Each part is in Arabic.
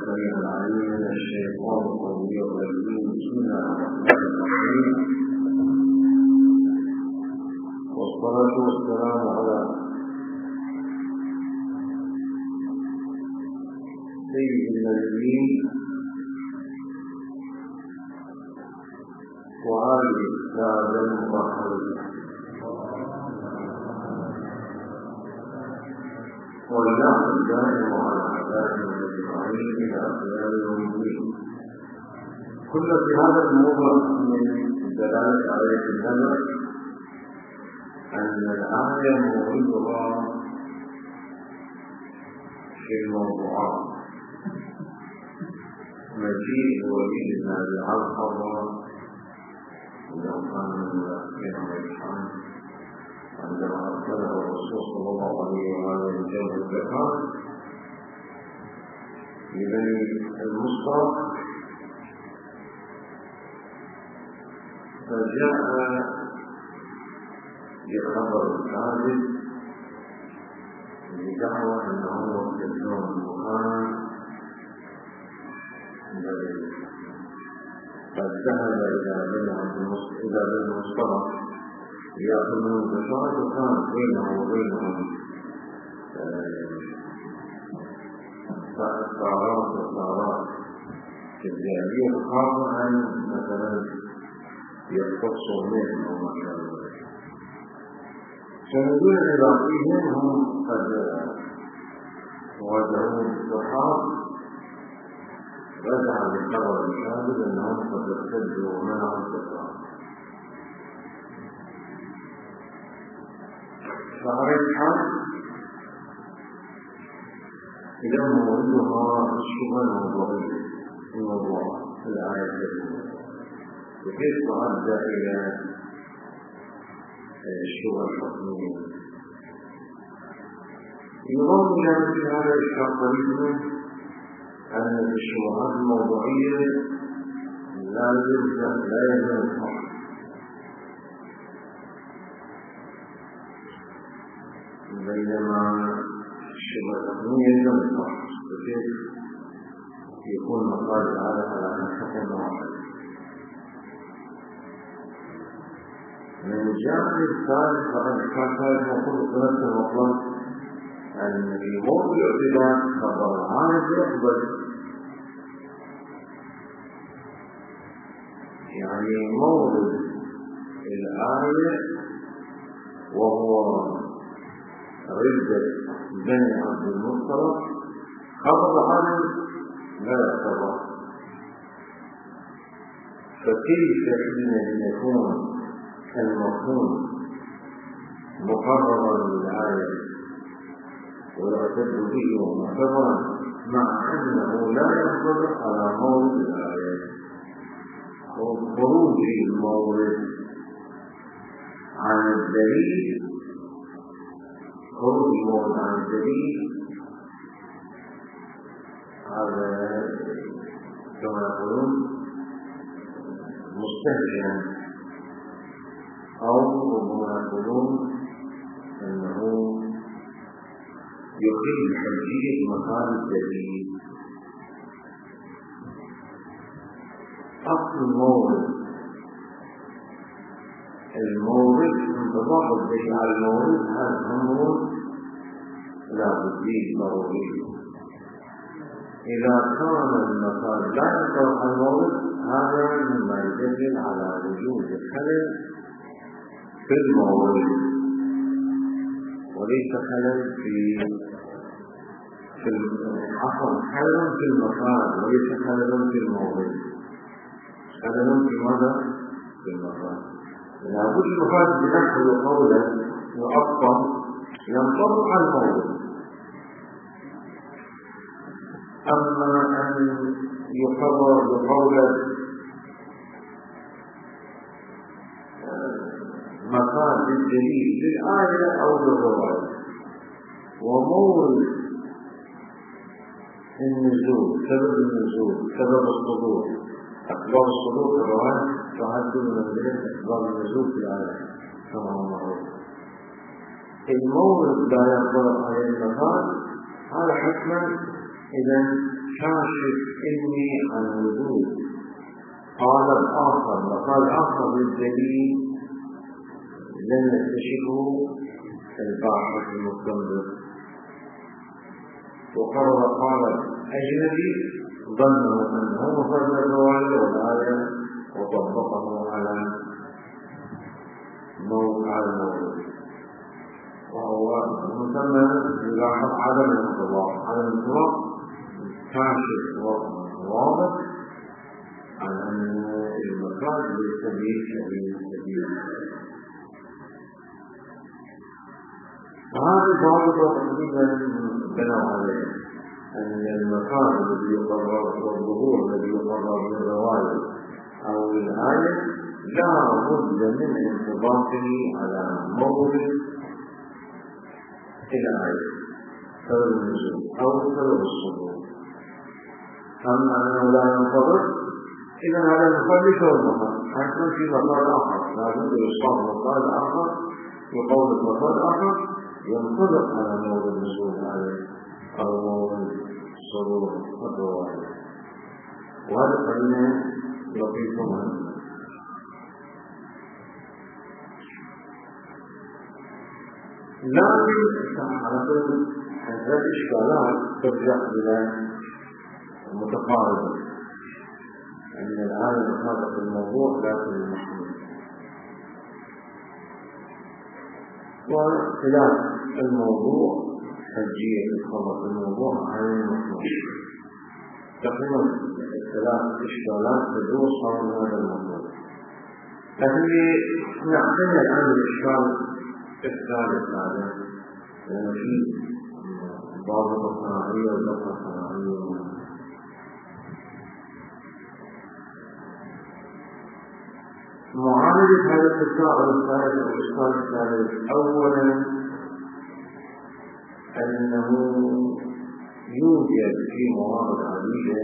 السميع العليم من الشيطان الرجيم. بسم الله الرحمن الرحيم، والصلاة والسلام على سيد النبيين وآله السادة المطهرين، والله الدائم على عباده أجمعين إلى قيام يوم الدين. كنا في هذا الموضوع من دلالة آية النبأ أن الآية موردها في الموضوعات مجيء ولينا بعرقبة لو كان من الإنسان عندما أرسله الرسول صلى الله عليه وآله وسلم الزكاة لبني المصطلق، فجاء بخبر كاذب بدعوى أنهم يوجدون المكان قد ذهب إلى بني المصطلق ليأخذوا الزكاة، وكان بينه وبينهم فأثارات الجاهلية، خاصة أن مثلا يقتصوا منه أو ما شابه ذلك. سنقول العراقيين هم قد واجهوا الصحاب، رجع بالخبر الكاذب أنهم قد ارتدوا ومنعوا الزكاة. فعلى الحال إذا موردها الشبهة الموضوعية في موضوع الآية الكريمة، وكيف تؤدى إلى الشبهة الحكمية. يضم إلى مثل هذا إشكال قريب أن الشبهات الموضوعية لا يلزم الحق، بينما الشبهة الحكمية يلزم الحق، وكيف يكون مقال هذا على حكم واحد. من الجانب الثالث فقد كان يقول بنفس المطلق أن في موضوع الاعتبار خبر العالم يقبل، يعني مورد الآية وهو ردة بني عبد المطلق خبر العالم لا يعتبر. فكيف إذن يكون المفهوم مقررا للآية ويعتد به ومعتبرا مع أنه لا ينطبق على مورد الآية؟ خروج المورد عن الدليل، خروج المورد عن الدليل هذا كما يقولون مستهجنا، أو ربما يقولون أنه يقيم حجية مكان الدليل. أصل المورد انطباق الدليل على المورد هذا أمر لا بديل ضروري. إذا كان المكان لا ينطبق على المورد هذا مما يدل على وجود خلل في المورد، وليس خلل في خلل في المكان، وليس خلل في المورد، خلل في ماذا؟ في المكان. لابد المكان بنحو قولا مؤقتا ينطبق على المورد. أما أن يقرر بقوله مكان للدليل للآية أو للرواية، ومورد النزول سبب النزول سبب الصدور أسباب الصدور في الرواية تعد من أسباب النزول في الآية كما هو معروف. المورد لا ينطبق على المكان هذا حكما إذا كاشف إني عن وجود. قال الآخر وقال آخر للدليل لم يكتشفه الباحث المستنبط. وقرر قال أجنبي ظنه أنه مفرد الرواية والآية وطبقه على الموضوع، وهو مسمى يلاحظ عدم الانطباق. عدم الانطباق كاشف واضح عن أن المكان بالسبيل سبيل. فهذا الضابط تقريبا بنوا عليه أن المكان الذي يقرر والظهور الذي يقرر من الرواية أو الآية لا بد من انطباقه على مورد الآية سبب النزول أو سبب الصدور. أما أنه لا ينطبق إذا هذا المفرد هو المفرد، حيكون في مفرد آخر لازم يصاب مفرد آخر وقول المفرد آخر ينطبق على مورد النزول الآية أو مورد صدور الرواية. وهذا قلنا لطيفهم. لكن على كل هذه الإشكالات ترجع إلى المتقاربة، أن الآية تطابق الموضوع لكن المحمول، واختلاف الموضوع حجية الخبر الموضوع عن المحمول. تقريبا الثلاث إشكالات تدور حول هذا الموضوع. لكن نعتني الآن بالإشكال الثالث هذا، لأن في ضابطة صناعية وضبطة صناعية. معالجة هذا التساؤل الثالث أو الإشكال الثالث، أولا أنه يوجد في موارد عديدة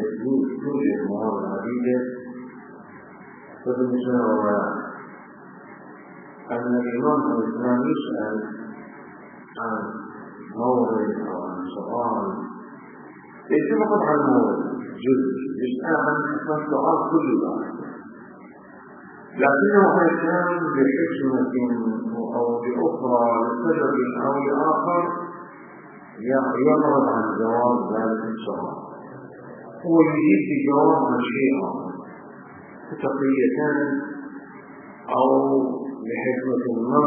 فبالنسبة أن الإمام الإسلام يسأل عن مورد أو عن سؤال ليس فقط عن مورد يسأل عن السؤال كل ذلك، لكنه أحيانا بحكمة أو بأخرى لسبب أو لآخر يعرض عن جواب ذلك السؤال، هو يجيب بجواب عن شيء آخر تقية أو لحكمة ما.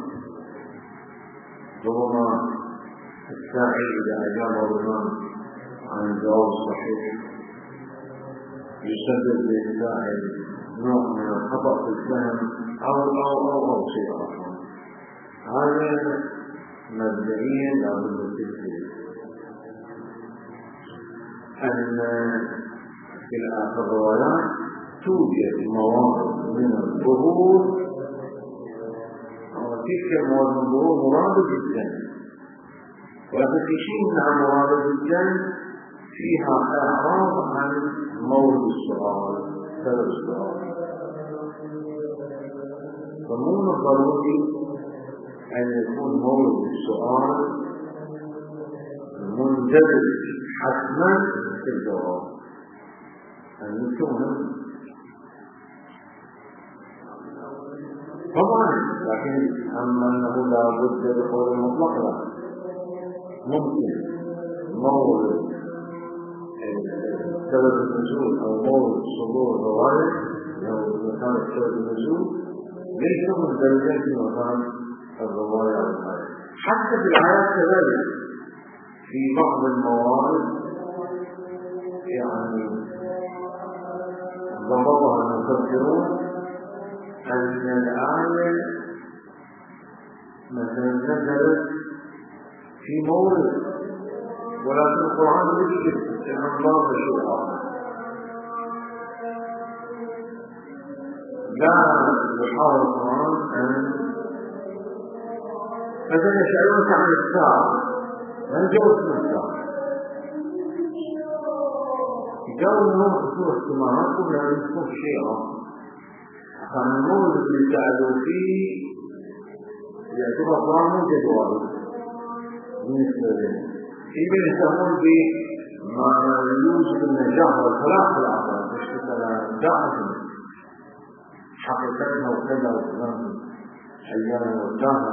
ربما السائل إذا أجاب الإمام عن الجواب الصحيح يسبب للسائل نوع من الخطأ في الفهم أو شيء آخر. هذا مبدئيا لابد من تذكير أن في الروايات توجد موارد من الظهور، وتلك الموارد من الظهور مرادة جدا، ولكن في شيء من مرادة جدا فيها إعراض عن مورد السؤال سبب السؤال. فمن الضروري أن يكون مورد السؤال مندرج حتما في الجواب، أن يكون طبعا. لكن أما أنه لا بد بقول المطلق لا، ممكن مورد سبب النزول أو مورد صدور الرواية أو مكان سبب النزول ليس مندرجا في مكان الرواية أو الآية. حتى في الآيات كذلك في بعض الموارد يعني ضبطها المفسرون أن الآية مثلا نزلت في مورد، ولكن القرآن يكشف الأنبار بشيء آخر، لا يحاول القرآن أن مثلا يسألونك عن الساعة ما نجاوب من الساعة، يجاوب أنهم خصوص السماوات ولا ينسون شيء آخر. كان المورد اللي سألوا فيه يعتبر القرآن مو جدوال بالنسبة لهم، يمكن يسمون ما يوجد النجاح والفلاح في العقل تشتت على داعم حقيقتها وكذا وكذا أيام والدهر.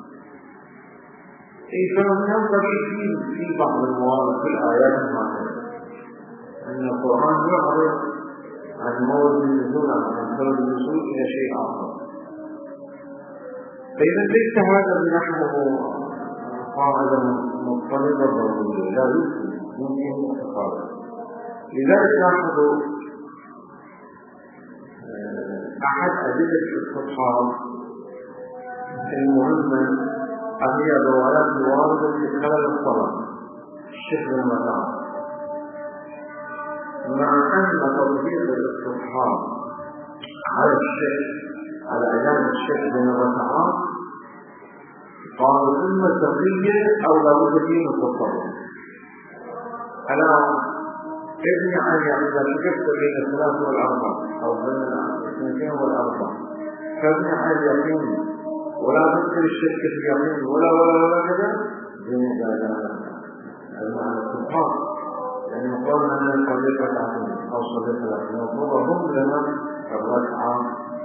إذا ينبغي في بعض المواضع في الآيات المعنية أن القرآن يعرض عن مورد النزول عن سبب النزول إلى شيء آخر. فإذا ليس هذا بنحوه قاعدة مضطردة ضرورية لا يمكن اعتقاده. لذلك لاحظوا أحد أدلة الاستطهار المهمة هي الروايات الواردة في خلال الصلاة الشكل المتاع، مع أن تطبيق الاستطهار على الشكل على أيام الشكل من الركعات قالوا إما تقية أو لا بد فيه من التصرف. ألا ابني عن إذا شككت بين الثلاث والأربع أو بين الاثنتين والأربع فابني عن يقين ولا تذكر الشك في اليقين ولا كذا بين المعنى الصفات. يعني يقول أنا صليت ركعتين أو صليت ركعتين وهم لنا الركعة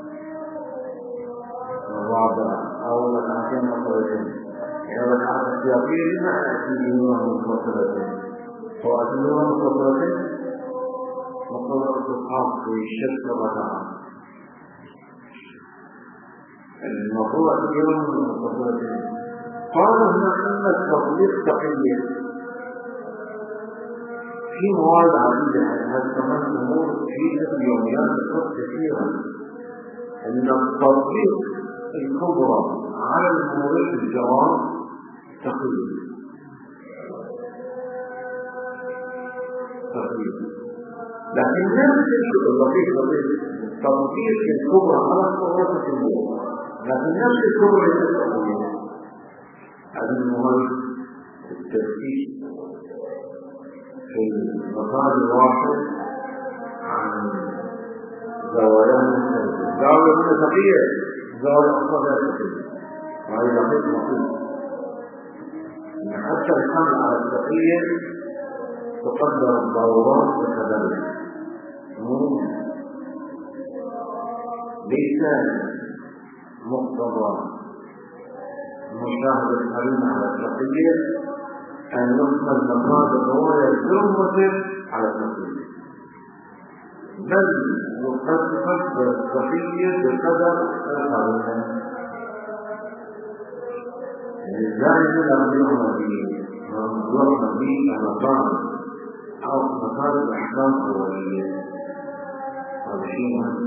الرابعة أو ركعتين مطلقين. يعني ركعة السياقية لما أتي بها مطلقين فأتلوها مطلقين مطلق الصفات في الشك الركعة الموضوع اليوم مطلقين. قالوا هنا أن التطبيق تقية في مواد عديدة. هذا كمان أمور في اليوميات تخص كثيرا أن التطبيق الكبرى على المورد الجواب تقية لكن نفس التطبيق الكبرى على الصورة الكبرى لكن نفس الكبرى التقية هذا المهم التركيز في المقام الواحد عن زوايا مختلفة. زاوية متقية زاوية أخرى لا تقية وهي دقيق مقيم. حتى الحمل على التقية تقدر الضرورات بكذلك ليس مقتضى مشاهدة الحريم على التقية أن يحمل مقاد الرواية الجرمة على التقية، بل يقدر التقية بقدر الحريم. الزائد لم يعمل به مقام أو مقام الأحكام الأولية. هذا شيء مهم.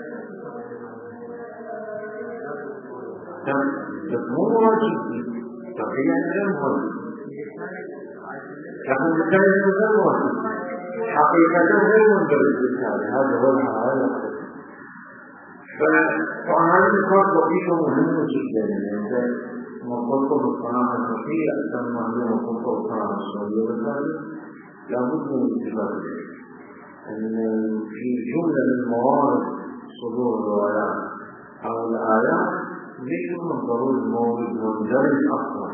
مو واجب تقية غير مهم، لكن بالتالي غير واجب حقيقة غير مندرج بالتالي. هذا هو الحالة. فهذه النقاط لطيفة مهمة جدا. مرتبطة بالصناعة الفقهية أكثر ما هي مرتبطة بالصناعة الشرعية. بالتالي لابد من الانتباه أن في جملة من موارد صدور الروايات أو الآيات ليس من ضروري المورد مندرج أصلا.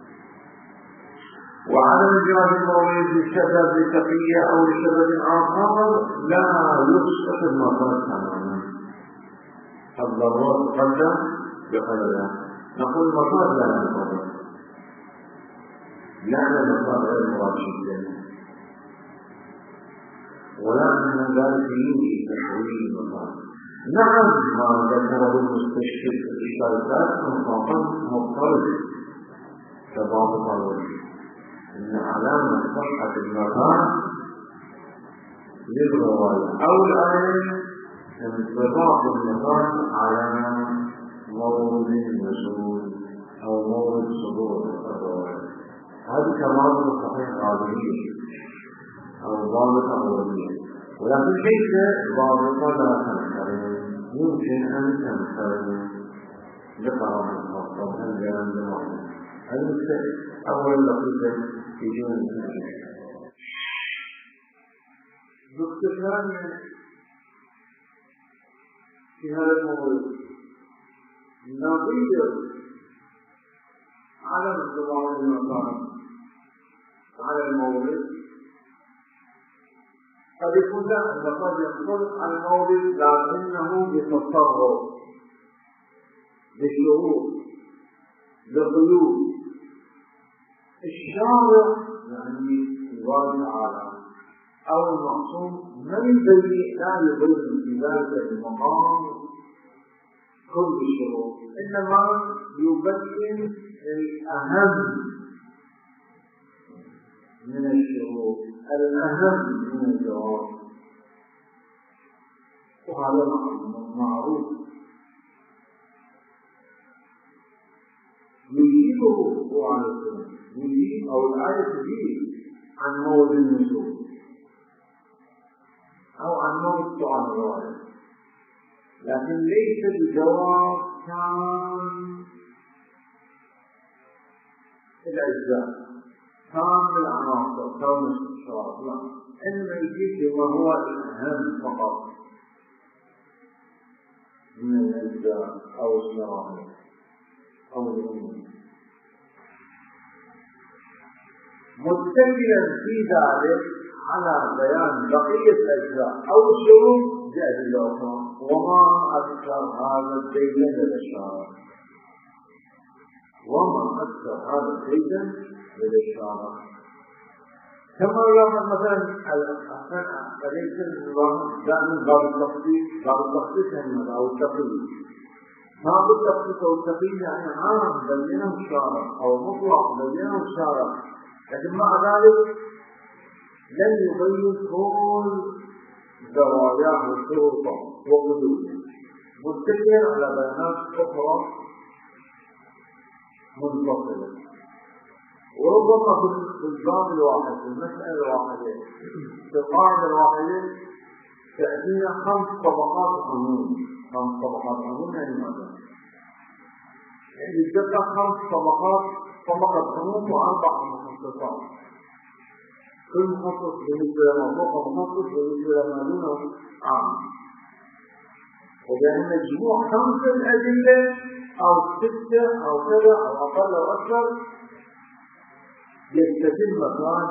وعدم انجراف المورد لسبب لتقية أو لسبب آخر لا يسقط المصادر تماما. الضرورة تقدم بقدرها. نقول المصادر لا نقدر لأن المصادر غير مراد جدا، ولكن ذلك يجي تحويل المصادر. نعم ما ذكره المستشفى في الإشارات مضطرب كبعض القانون إن علامة صحة المكان للرواية أو الآية انطباق المكان على مورد النزول أو مورد صدور الرواية. هذه كمال صحيح قابلية أو ضابطة أولية، ولكن ليس ضابطة لا تنحرم. يمكن أن تنحرم بقرار خاصة وأنجام بمعنى المستقبل. أول لقيته في جون نقطة ثانية في هذا الموضوع نظير على انضباط المكان على المورد قد يكون قد ينطبق على المورد لكنه بتصرف بشروط بقيود. الشارع يعني الله تعالى أو المعصوم لا يبين في ذلك المقام كل الشروط، إنما يبين الأهم من الشروط، الأهم من الجواب، وهذا معروف. يجيبه هو على السنة، يجيب أو الآية تجيب عن موضع النزول أو عن موضع سؤال الرواية، لكن ليس بجواب كان الأجزاء كان العناصر كان الاستشراف، لا، إنما يجيب وهو الأهم فقط من الأجزاء أو الشرائع أو الأمور، متكلا في ذلك على بيان بقية الأجزاء أو الشروط بأدلة أخرى. وما أكثر هذا الدين للإشارة، وما أكثر هذا الدين للإشارة. كما يوم مثلا فليس النظام دائما باب التخصيص أو التقييد، باب التخصيص أو التقييد يعني عام بينه الشارع أو مطلق بينه الشارع، لكن مع ذلك لن يبين كل زواياه وشروطه وقيوده، متكئا على بيانات أخرى منفصلة. وربما في الباب الواحد في المسألة الواحدة في القاعدة الواحدة تأتينا 5 طبقات عموم. 5 طبقات عموم يعني ماذا؟ يعني يتبقى 5 طبقة عموم و4 مخصصات، كل مخصص بالنسبة لما فوق مخصص بالنسبة لما دونه عام، وبأن مجموع 5 الأدلة أو 6 أو 7 أو أقل أو أكثر يستتم مكان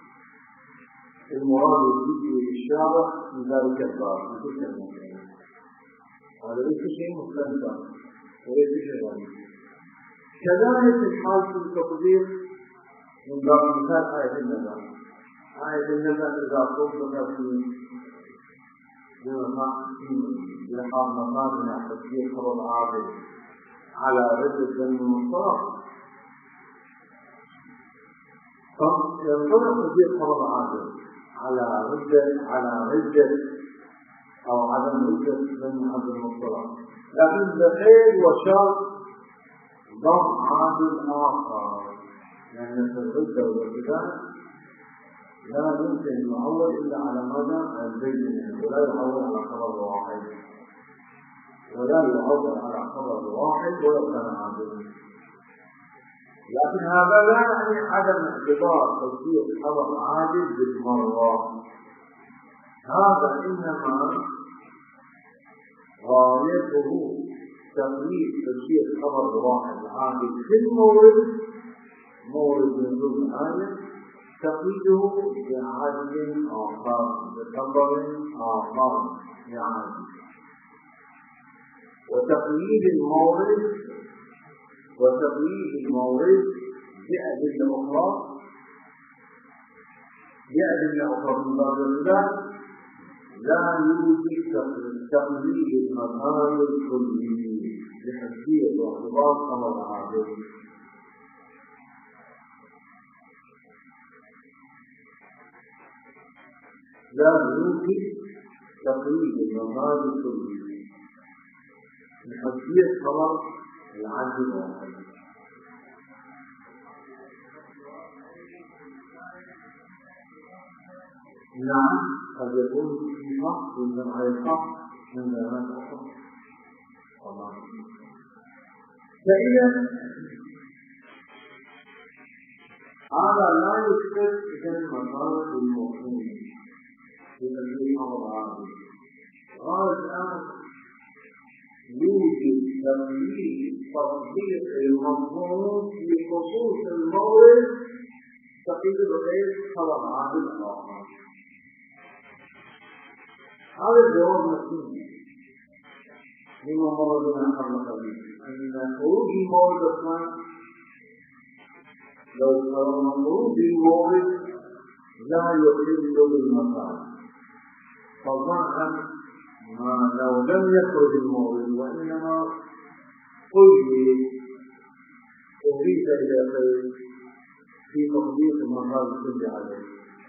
المراد الجزئي للشارع في ذلك الباب في تلك المكان. هذا ليس شيء مختلف وليس شيء غريب. كذلك الحال في التقدير من باب مثال آية النبأ. آية النبأ إذا طبقت في لحاظ مقامنا تفسير خبر عادل على رد الدم المصطلح، ينطبق تفسير خبر عادل على ردة أو عدم ردة الدم المصطلح، لكن بقيد وشرط ضم عادل آخر، لأن في الردة والارتداد لا يمكن يعول إلا على مدى البينة، ولا يعول على خبر واحد، ولو كان عادلا. لكن هذا لا يعني عدم اعتبار تفسير خبر عادل بالمرة، هذا إنما غايته تقليد تفسير خبر واحد عادل في مورد نزول الآية، تقييده بعدل آخر بخبر آخر يعني، وتقييد المورد بأدلة أخرى من باب الله، لا يوجد تقييد المكان الكلي لحجية واعتبار خبر عادل. لا يوجد تقييد المكان الكلي لحجية خبر العدل واحد. نعم، قد يكون في حق من الحق من بيانات أخرى. فإذا هذا لا يثبت إذن مكانة المؤمن في تقدير خبر عادل. غاية الآن يوجد تطبيق المضمون لخصوص المورد تقييد بغير خبر عادل آخر. هذا الجواب مكتوب مما مر بنا قبل قليل أن خروج المورد أصلا لو فرضنا خروج المورد لا يخل بالمصالح فضلا ما لو لم يخرج المورد وإنما أريد إلى خير في تطبيق المصالح كل عليه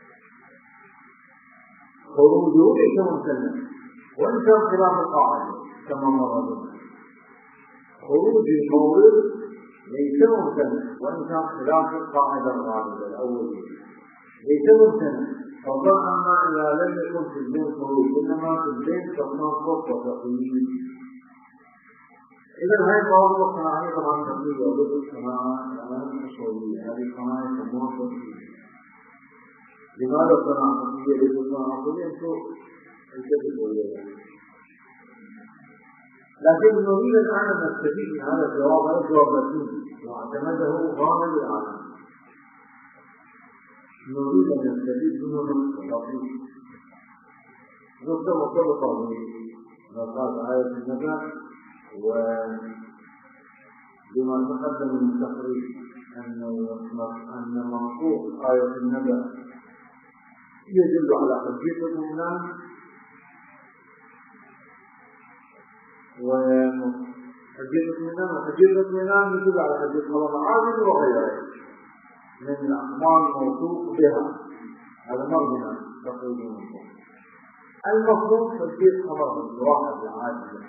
خروجه ليس ممتنع وإن كان خلاف القاعدة كما مر بنا خروج المورد ليس ممتنع وإن كان خلاف القاعدة الغالبة الأولية ليس ممتنع فضلا ما إذا لم يكن في البيت خروج إنما في البيت تناقض وتقييد. إذا هاي قواعد الصناعية طبعا تقليد وضد الصناعة الأمام الأصولية هذه الصناعة يسموها تقليد. لماذا الصناعة التقليدية ليست الصناعة الأصولية؟ أنتم الكتبوا إليها. لكن نريد الآن أن نستفيد من هذا الجواب هذا الجواب نتيجي واعتمده غالب العالم. نريد أن نستفيد منه نقطة لطيفة نقطة مرتبطة بنقاط آية النبأ وبما تقدم من تقرير أن منطوق آية النبأ يدل على حجية الإيمان وحجية الإيمان يدل على حجية خبر عادل وغيره من الأعمال الموثوق بها. هذا مرجع تقريبا المفروض حجية خبر الواحد العادل.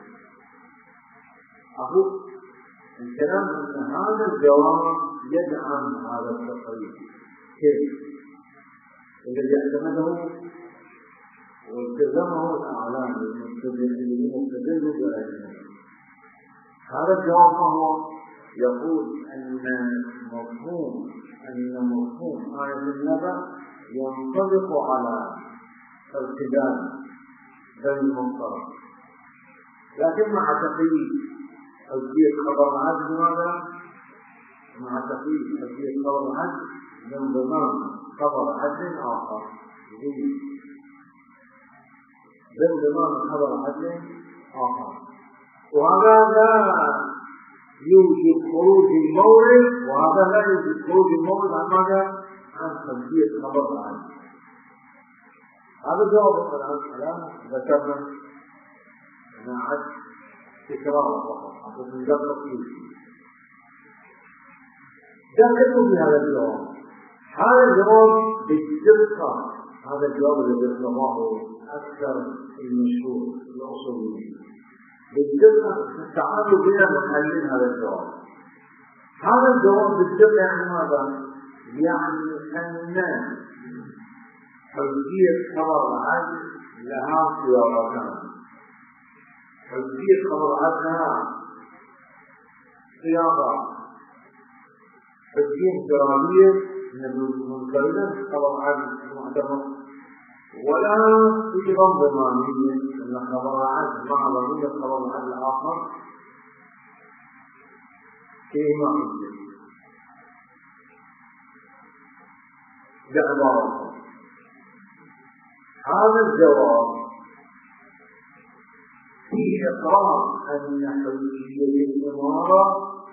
أقول الكلام أن هذا الجواب يدعم هذا التقرير. كيف؟ الذي اعتمده والتزمه الأعلام المستدل بآية. هذا الجواب هو يقول أن مفهوم آية النبأ ينطبق على ارتداد بين المنطقة لكن مع تقييد حجية خبر العدل. ماذا؟ مع تقييد حجية خبر العدل بانضمام خبر عدل آخر بانضمام خبر عدل آخر وهذا لا يوجد خروج المورد وهذا لا يوجد خروج المورد عن ماذا؟ عن حجية خبر العدل. هذا جواب الآن ذكرنا أنا عد تكرار فقط عشان نجرب فيه. دققوا في هذا الجواب. هذا الجواب بالدقة هذا الجواب الذي ذكره أكثر المشهور الأصوليين بالدقة التعامل بين محلين هذا الجواب. هذا الجواب بالدقة يعني ماذا؟ يعني أن حجية خبر العدل لها صياغتان. حجية خبر العدل لها صياغة حجية انفرادية منفردة خبر العدل معتبر ولا أيضا ضمانية أن خبر العدل مع ضمير خبر العدل الآخر فيهما حجية. بعبارة هذا الجواب فيه إقرار أن حجية الإمارة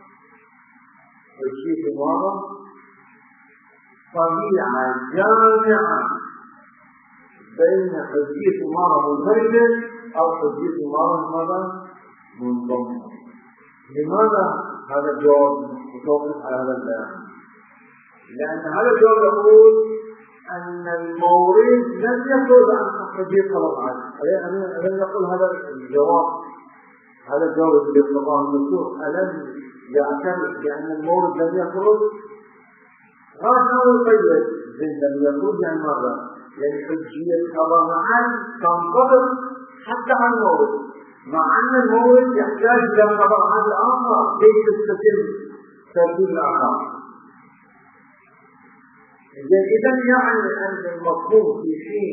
طبيعة جامعة بين حجية الإمارة منفردة أو حجية الإمارة منضمة. لماذا هذا الجواب متوقف على هذا البيان؟ لأن هذا الجواب يقول أن المورد لم يخرج عن حجية خبر العدل. ألم يقول هذا الجواب الذي يطلقه الدكتور ألم يعترف بأن المورد لم يخرج؟ هذا هو القيد لم يخرج عن ماذا؟ يعني حجية خبر العدل تنطبق حتى عن المورد مع أن المورد يحتاج إلى خبر عدل آخر كي تستتم ترتيب الأحكام. إذا يعني أن المفهوم في حين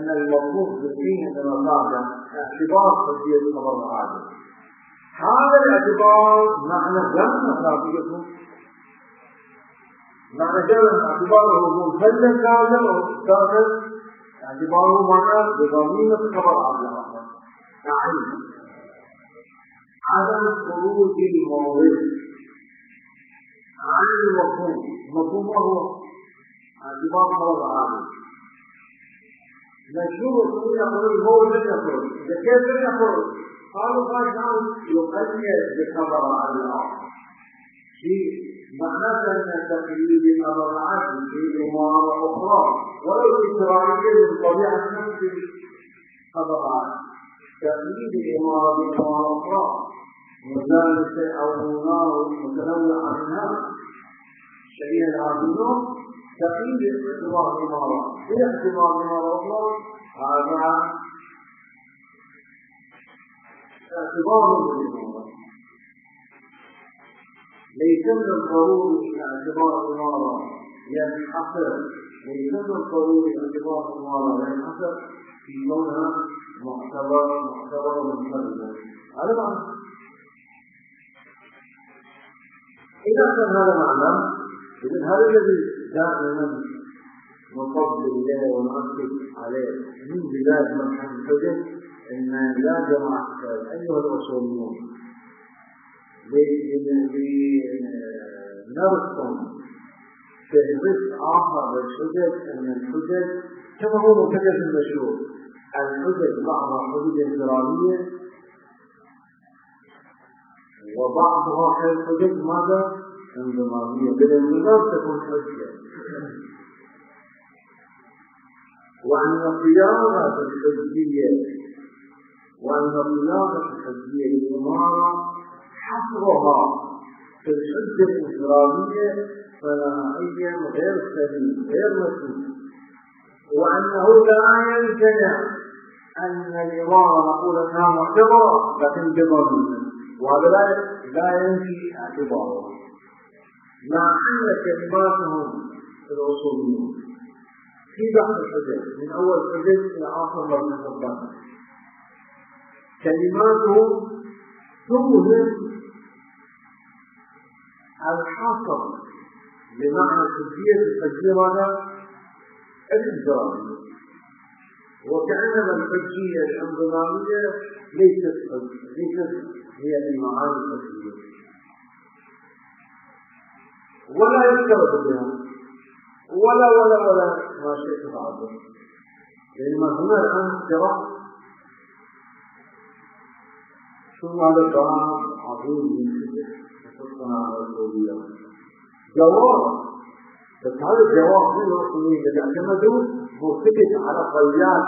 المراجع اعتبار حجية خبر العدل. هذا الاعتبار معنى جمع خلافيته معنى جمع اعتباره منفردا كاملا أو كامل اعتباره معنى بضميمة خبر عبد الرحمن. تعريف عدم خروج المورد عن المفهوم. المفهوم هو اعتبار خبر عابد. مشهور يقول المورد لن يخرج. إذا كيف لن يخرج؟ قالوا فاشعر يقيد بخبر عبد الآخر. شيء معناه أن تقييد خبر عابد في أمور أخرى ولو إسرائيلية بطبيعة نفس خبر عابد. تقييد أمور بأمور أخرى مجالسة أو نار متنوعة منها شيئا عظيما تقييد اعتبار الإمارة باعتبار الإمارة أخرى هذا اعتبار للإمارة. ليس من الضروري اعتبار الإمارة ينحصر ليس من الضروري اعتبار الإمارة ينحصر في كونها معتبر منفردا. هذا معنى. إذا كان هذا معنى إذن هذا الذي دائما نفضل الله ونؤكد عليه من بداية منحة الحجة أن لا جماعة أيها الأصوليون لنرسم فهرس آخر للحجج أن الحجج كما هو مكتب المشهور الحجج بعضها حجج انفرادية وبعضها حجج ماذا؟ انضمامية. بالانضمام تكون حجة. وأن صياغة الحجية للإمارة حصرها في الحجة الانفرادية فنهائيا غير سليم غير مسلم. وأنه لا يمتنع أن الإمارة نقول أنها معتبرة لكن بضمير وهذا لا ينفي اعتباره مع أن كلماتهم الأصوليين في بحث الحجج من أول حجج إلى آخر مرة الضبط كلماتهم توهم الحصر بمعنى الحجية الحجية الانفرادية وكأنما الحجية الانضمامية ليست هي المعاني الحجية ولا يشترط بها ولا ما شئت بعده. لأن هنا الآن اختراع ثم هذا الكلام عظيم من شدة خصوصا على الأولياء جواب. بس هذا الجواب من الأصوليين الذي اعتمدوا مرتبط على قياس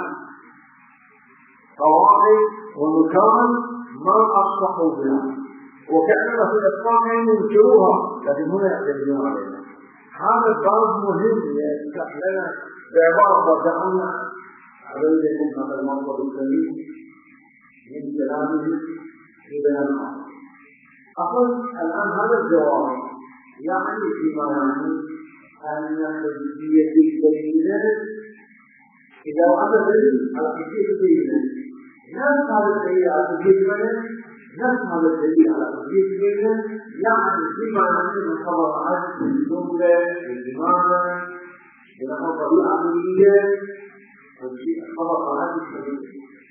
قواعد ومكان ما أصلحوا بها وكأنما في الإطلاق ينكروها لكن هنا يعتمدون عليها. هذا الباب مهم يفتح لنا بعبارة ودعونا عليكم هذا المنظر الكريم من كلامه في بيان آخر. أقول الآن هذا الجواب يعني فيما يعني أن حجية البينة إذا وعد دليل على حجية البينة نفس هذا الدليل على حجية البينة نفس هذا الدليل على حجية البينة يعني فيما يعني من خبر عدد الجملة الجماعة بنحو طبيعة عملية خبر عدد الجملة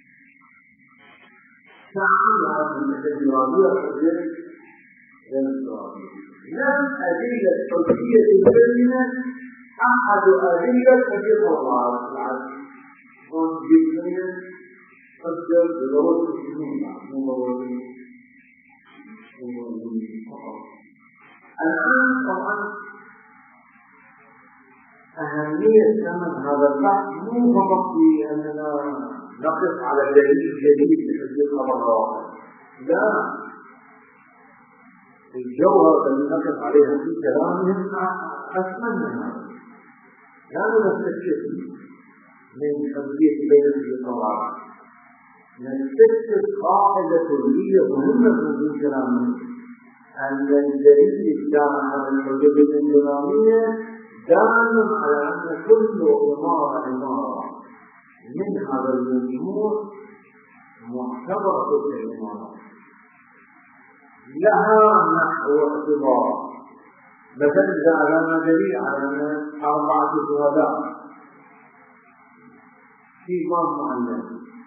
تعامل على التجربية حجية الانفرادية. نفس أدلة حجية البينة أحد أدلة حجية الله العدل والبينة حجة بضرورة الجملة مو ضرورة فقط. الآن طبعا أهمية ثمن هذا البحث مو فقط في أننا نقف على دليل جديد لحجية خبر واحد. لا الجوهر الذي نقف عليها في كلامهم أثمن من هذا. لا نستكشف من حجية بين القواعد نستكشف قاعدة كلية مهمة في كلامهم أن الدليل الدال على الحجة الانضمامية دال على أن كل إمارة من هذا المجموع معتبرة الإمارة لها نحو اعتبار. مثلا إذا أعلن دليل على أن 4 شهداء في باب معين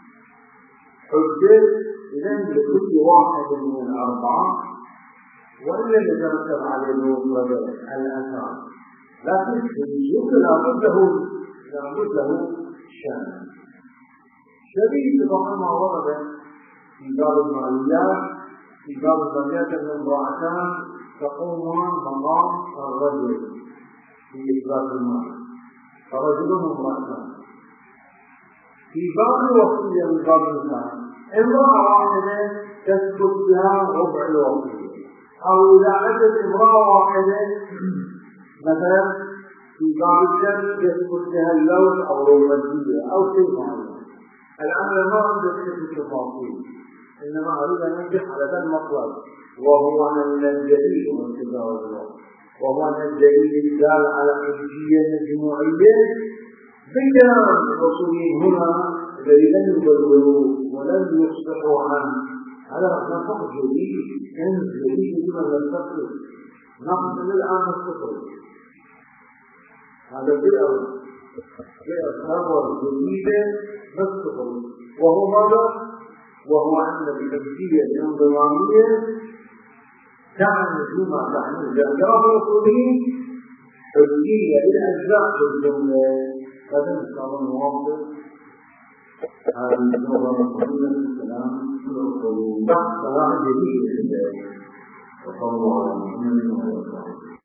حجة إذن لكل واحد من الأربعة وإلا يترتب عليه المفرد الأثار لكن الجزء لابد له شان شبيه طبعا ما ورد في باب الماليات في باب الماليات أن امرأتان تقومان مقام الرجل في إثبات المال فرجل وامرأتان في باب الوصية من باب النساء امرأة واحدة تثبت بها ربع الوصية أو إذا عدت امرأة واحدة مثلا في باب الشمس يثبت بها اللون أو الوجهية أو شيء معين. الآن ما عندك التفاصيل إنما أريد أن أنجح على ذا المطلب وهو أن الدليل من كتاب الله وهو أن الدليل الدال على حجية مجموعية بيان الرسولين هنا الذي لم يبلغوا ولم يصبحوا عنه هذا نصح جديد كنز جديد كما نستطيع نقصد الآن نستطيع هذا بيئة خبر جديدة نستطيع وهو ماذا؟ وهو أن الحجية الانضمامية تعني فيما تعني جاء الرسولين حجية للأجزاء في الجملة هذا نسأل المواقف هذه اللغة القديمة السلام بحث جديد وصلى الله عليه وسلم